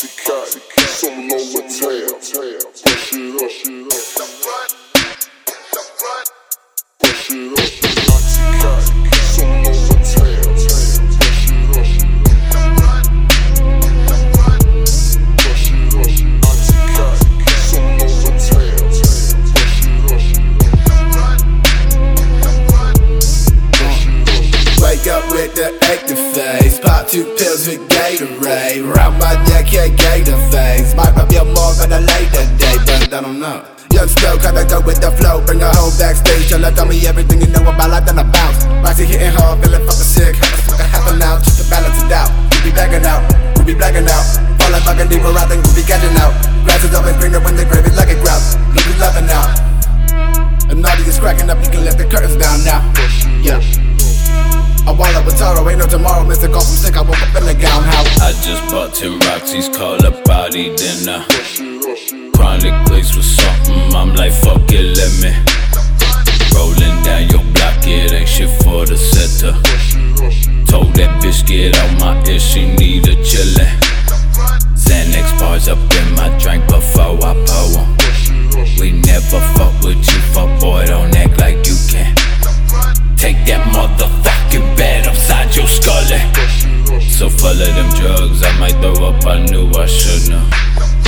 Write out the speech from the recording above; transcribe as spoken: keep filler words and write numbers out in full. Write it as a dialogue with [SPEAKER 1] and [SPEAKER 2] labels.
[SPEAKER 1] Oxycat, something on the tail. Push it up, push it up, push it up. Oxycat, something on the tail. Push it up, push it up. Oxycat, something on the tail. Push it up.
[SPEAKER 2] Wake up with the active face, pop two pills with Gatorade. Round my neck, yeah, gator face. Might pop your more on a later day, but I don't know. Young still kinda go with the flow, bring her home backstage. Tell her, tell me everything you know about life, then I bounce. Roxy hitting hard, feeling fucking sick. Had to smoke a half an ounce just to balance it out. We be blacking out, we be blacking out. Fall like fucking deeper, I think we be catching out. Glasses open, greener when the grave is like a grouse. We be loving out. And naughty is cracking up, you can let the curtains down now. Yeah. I wallow with Taro, ain't no tomorrow. Mister Call from sick, I woke up in the gown house.
[SPEAKER 3] I just bought ten Roxy's, call a body dinner. Chronic glaze with something, I'm like fuck it, let me. Rolling down your block, it ain't shit for the center. Told that bitch get out my ear, she need a chillin'. Xanax bars up in my drink before I pour 'em. We never fuck with you, fuck boy, don't act like you can. Take that motherfucking bat upside your skull. So full of them drugs, I might throw up, I knew I shouldn't have.